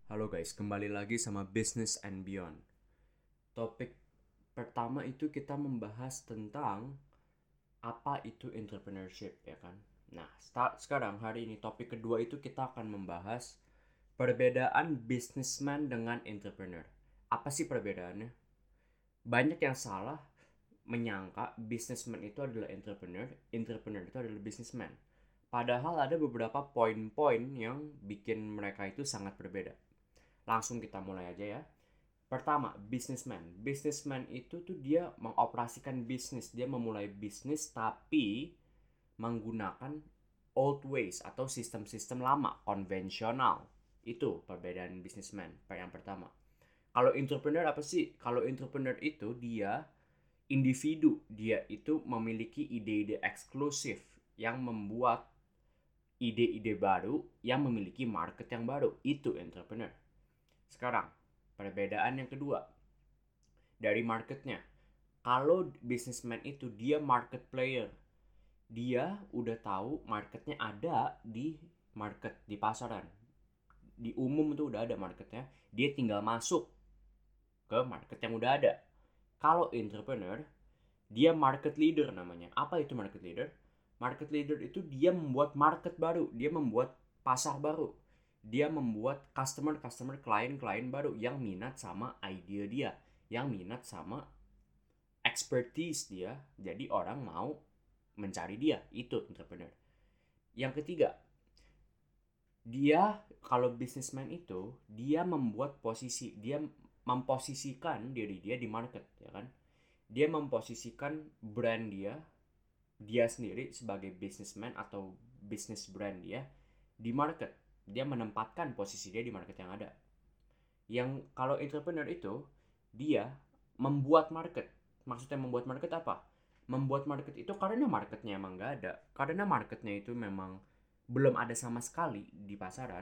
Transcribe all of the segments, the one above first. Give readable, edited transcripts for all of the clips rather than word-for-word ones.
Halo guys, kembali lagi sama Business and Beyond. Topik pertama itu kita membahas tentang apa itu entrepreneurship, ya kan? Nah, sekarang hari ini topik kedua itu kita akan membahas perbedaan businessman dengan entrepreneur. Apa sih perbedaannya? Banyak yang salah menyangka businessman itu adalah entrepreneur, entrepreneur itu adalah businessman. Padahal ada beberapa poin-poin yang bikin mereka itu sangat berbeda. Langsung kita mulai aja ya. Pertama, businessman. Businessman itu tuh dia mengoperasikan bisnis, dia memulai bisnis tapi menggunakan old ways atau sistem-sistem lama, konvensional. Itu perbedaan businessman yang pertama. Kalau entrepreneur apa sih? Kalau entrepreneur itu dia individu, dia itu memiliki ide-ide eksklusif yang membuat ide-ide baru yang memiliki market yang baru. Itu entrepreneur. Sekarang, perbedaan yang kedua dari marketnya. Kalau businessman itu dia market player, dia udah tahu marketnya ada di market, di pasaran, di umum tuh udah ada marketnya, dia tinggal masuk ke market yang udah ada. Kalau entrepreneur, dia market leader namanya. Apa itu market leader? Market leader itu dia membuat market baru, dia membuat pasar baru, dia membuat customer, klien baru yang minat sama idea dia, yang minat sama expertise dia, jadi orang mau mencari dia. Itu entrepreneur. Yang ketiga, dia kalau businessman itu dia membuat posisi, dia memposisikan diri dia di market, ya kan? Dia memposisikan brand dia sendiri sebagai businessman atau business brand dia di market. Dia menempatkan posisi dia di market yang ada. Yang kalau entrepreneur itu dia membuat market. Maksudnya membuat market apa? Membuat market itu karena marketnya emang nggak ada. Karena marketnya itu memang belum ada sama sekali di pasaran.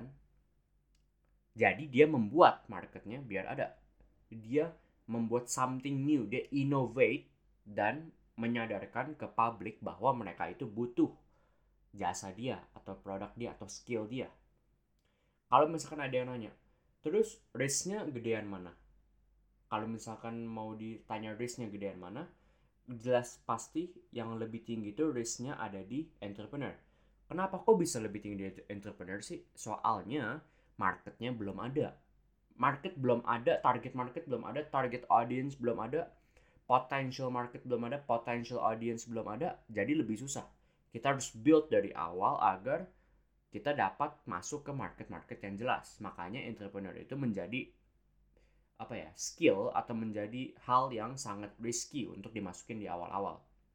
Jadi dia membuat marketnya biar ada. Dia membuat something new. Dia innovate dan menyadarkan ke publik bahwa mereka itu butuh jasa dia atau produk dia atau skill dia. Kalau misalkan ada yang nanya, terus risknya gedean mana? Kalau misalkan mau ditanya risknya gedean mana, jelas pasti yang lebih tinggi itu risknya ada di entrepreneur. Kenapa kok bisa lebih tinggi di entrepreneur sih? Soalnya marketnya belum ada. Market belum ada, target market belum ada, target audience belum ada, potential market belum ada, potential audience belum ada, jadi lebih susah. Kita harus build dari awal agar kita dapat masuk ke market-market yang jelas. Makanya entrepreneur itu menjadi apa ya, skill atau menjadi hal yang sangat risky untuk dimasukin di awal-awal.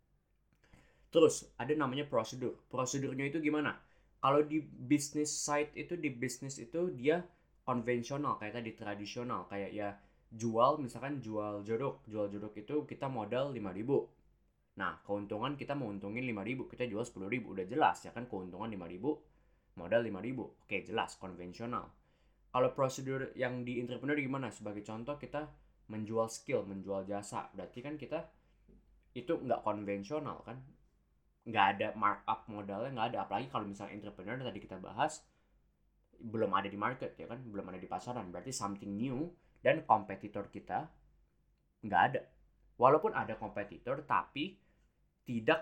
Terus ada namanya prosedur. Prosedurnya itu gimana? Kalau di business side itu, di bisnis itu dia konvensional kayak tadi, tradisional kayak ya jual, misalkan jual jeruk itu kita modal 5.000. Nah, keuntungan kita mau untungin 5.000, kita jual 10.000, udah jelas ya kan, keuntungan 5.000, modal 5.000. Oke, jelas konvensional. Kalau prosedur yang di entrepreneur gimana? Sebagai contoh kita menjual skill, menjual jasa, berarti kan kita itu nggak konvensional kan, nggak ada markup modalnya, nggak ada. Apalagi kalau misalnya entrepreneur tadi kita bahas belum ada di market, ya kan, belum ada di pasaran, berarti something new. Dan kompetitor kita nggak ada. Walaupun ada kompetitor tapi tidak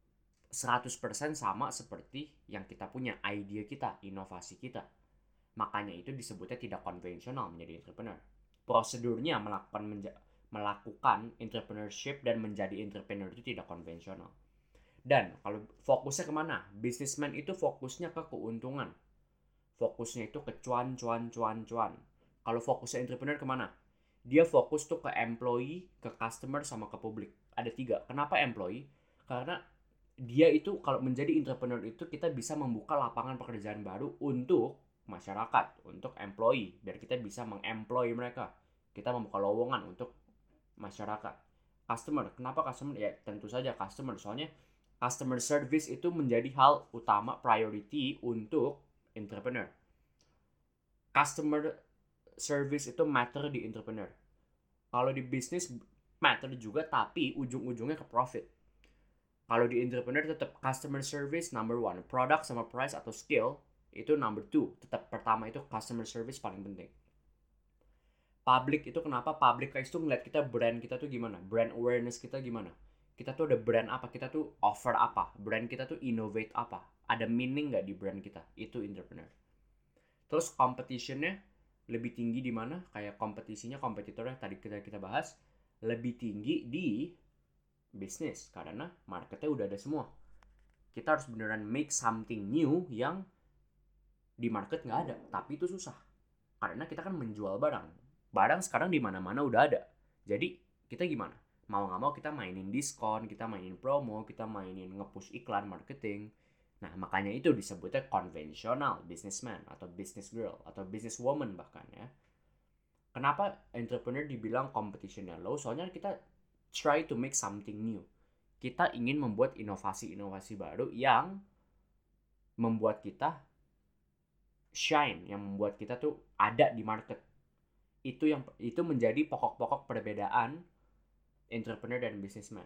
100% sama seperti yang kita punya, ide kita, inovasi kita. Makanya itu disebutnya tidak konvensional menjadi entrepreneur. Prosedurnya melakukan entrepreneurship dan menjadi entrepreneur itu tidak konvensional. Dan kalau fokusnya kemana? Businessman itu fokusnya ke keuntungan. Fokusnya itu ke cuan. Kalau fokusnya entrepreneur kemana? Dia fokus tuh ke employee, ke customer, sama ke publik. Ada tiga. Kenapa employee? Karena dia itu kalau menjadi entrepreneur itu kita bisa membuka lapangan pekerjaan baru untuk masyarakat, untuk employee, dan kita bisa mengemploy mereka. Kita membuka lowongan untuk masyarakat. Customer, kenapa customer? Ya tentu saja customer, soalnya customer service itu menjadi hal utama, priority untuk entrepreneur. Customer service itu matter di entrepreneur. Kalau di bisnis matter juga, tapi ujung-ujungnya ke profit. Kalau di entrepreneur tetap customer service number one, product sama price atau skill itu number two. Tetap pertama itu customer service paling penting. Public itu kenapa? Public guys tuh ngeliat kita, brand kita tuh gimana, brand awareness kita gimana, kita tuh ada brand apa, kita tuh offer apa, brand kita tuh innovate apa, ada meaning nggak di brand kita, itu entrepreneur. Terus competitionnya lebih tinggi di mana? Kayak kompetitornya tadi kita bahas lebih tinggi di bisnis karena marketnya udah ada semua. Kita harus beneran make something new yang di market nggak ada, tapi itu susah karena kita kan menjual barang sekarang di mana-mana udah ada. Jadi kita gimana, mau nggak mau kita mainin diskon, kita mainin promo, kita mainin nge-push iklan marketing. Nah makanya itu disebutnya konvensional businessman atau business girl atau business woman bahkan ya. Kenapa entrepreneur dibilang competitionnya low? Soalnya kita try to make something new. Kita ingin membuat inovasi-inovasi baru yang membuat kita shine, yang membuat kita tuh ada di market. Itu menjadi pokok-pokok perbedaan entrepreneur dan businessman.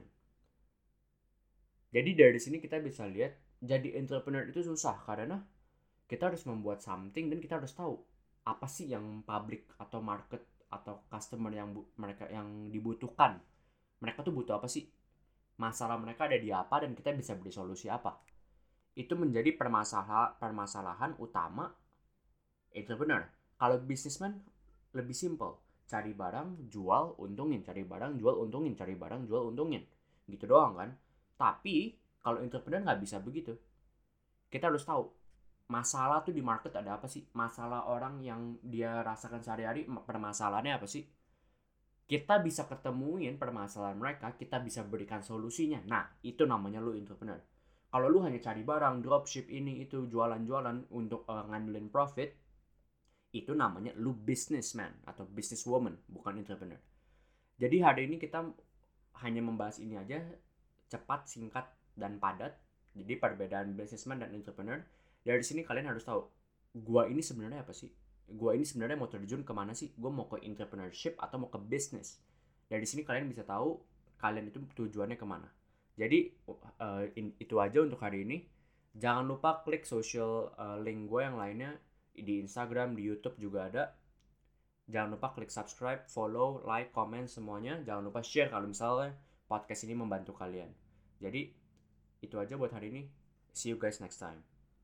Jadi dari sini kita bisa lihat jadi entrepreneur itu susah karena kita harus membuat something dan kita harus tahu apa sih yang public atau market atau customer yang mereka yang dibutuhkan. Mereka tuh butuh apa sih? Masalah mereka ada di apa dan kita bisa beri solusi apa. Itu menjadi permasalahan utama entrepreneur. Kalau businessman lebih simple, cari barang, jual, untungin, cari barang, jual, untungin, cari barang, jual, untungin. Gitu doang kan. Tapi kalau entrepreneur nggak bisa begitu. Kita harus tahu masalah tuh di market ada apa sih, masalah orang yang dia rasakan sehari-hari, permasalahannya apa sih. Kita bisa ketemuin permasalahan mereka, kita bisa berikan solusinya. Nah itu namanya lu entrepreneur. Kalau lu hanya cari barang, dropship ini itu, jualan-jualan untuk ngandelin profit, itu namanya lu businessman atau businesswoman, bukan entrepreneur. Jadi hari ini kita hanya membahas ini aja, cepat, singkat, dan padat. Jadi perbedaan businessman dan entrepreneur. Dari sini kalian harus tahu, gua ini sebenarnya apa sih? Gua ini sebenarnya mau terjun kemana sih? Gua mau ke entrepreneurship atau mau ke business? Dari sini kalian bisa tahu kalian itu tujuannya kemana. Jadi itu aja untuk hari ini. Jangan lupa klik social link gue yang lainnya di Instagram, di YouTube juga ada. Jangan lupa klik subscribe, follow, like, comment semuanya. Jangan lupa share kalau misalnya podcast ini membantu kalian. Jadi itu aja buat hari ini. See you guys next time.